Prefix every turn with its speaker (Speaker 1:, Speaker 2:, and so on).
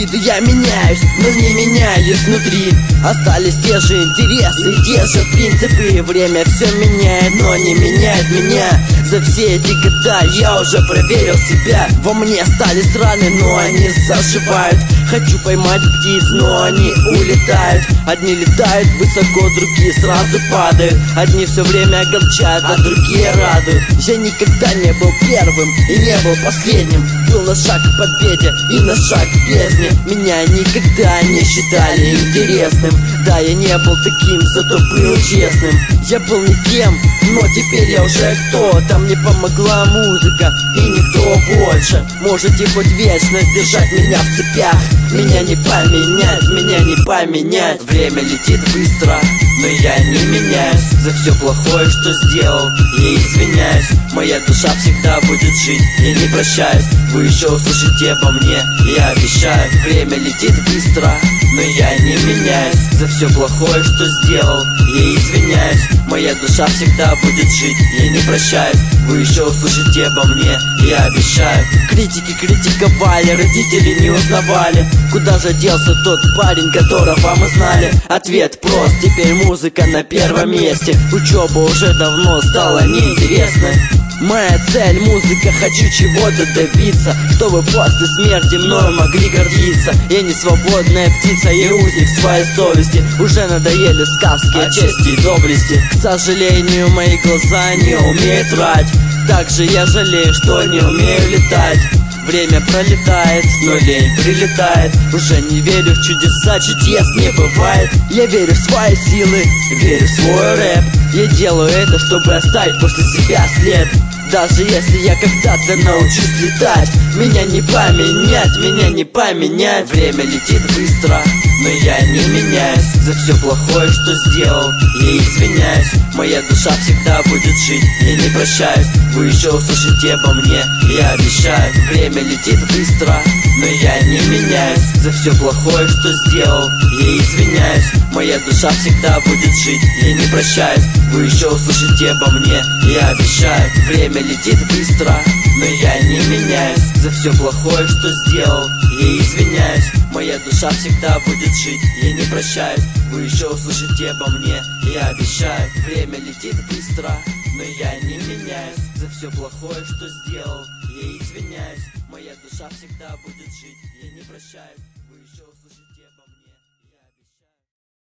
Speaker 1: виду я меняюсь, но не меняюсь внутри. Остались те же интересы, те же принципы. Время все меняет, но не меняет меня. За все эти года я уже проверил себя. Во мне остались раны, но они заживают. Хочу поймать птиц, но они улетают. Одни летают высоко, другие сразу падают. Одни все время огорчают, а другие радуют. Я никогда не был первым и не был последним. Был на шаг к победе и на шаг к бездне. Меня никогда не считали интересным. Да, я не был таким, зато был честным. Я был никем, но теперь я уже кто-то. Мне помогла музыка и никто больше. Можете хоть вечно держать меня в цепях. Меня не поменять, меня не поменять. Время летит быстро, но я не меняюсь. За все плохое, что сделал, я извиняюсь. Моя душа всегда будет жить, я не прощаюсь. Вы еще услышите обо мне, я обещаю. Время летит быстро, но я не меняюсь. За все плохое, что сделал, я извиняюсь. Моя душа всегда будет жить, я не прощаюсь. Вы еще услышите обо мне, я обещаю. Критики критиковали, родители не узнавали. Куда же делся тот парень, которого мы знали? Ответ прост, теперь музыка на первом месте. Учеба уже давно стала неинтересной. Моя цель — музыка, хочу чего-то добиться, чтобы после смерти мною могли гордиться. Я не свободная птица, я узник своей совести. Уже надоели сказки о чести и доблести. К сожалению, мои глаза не умеют врать. Также я жалею, что не умею летать. Время пролетает, но лень прилетает. Уже не верю в чудеса, чудес не бывает. Я верю в свои силы, верю в свой рэп. Я делаю это, чтобы оставить после себя след. Даже если я когда-то научусь летать, меня не поменять, меня не поменять. Время летит быстро, но я не меняюсь. За все плохое, что сделал, я извиняюсь. Моя душа всегда будет жить, я не прощаюсь. Вы еще услышите обо мне, я обещаю. Время летит быстро, но я не меняюсь. За все плохое, что сделал, я извиняюсь. Моя душа всегда будет жить, я не прощаюсь. Вы еще услышите обо мне, я обещаю. Время летит быстро, но я не меняюсь. За все плохое, что сделал, я извиняюсь. Моя душа всегда будет жить, я не прощаюсь. Вы еще услышите обо мне, я обещаю. Время летит быстро, но я не меняюсь. За все плохое, что сделал, я извиняюсь. Моя душа всегда будет жить, я не прощаюсь.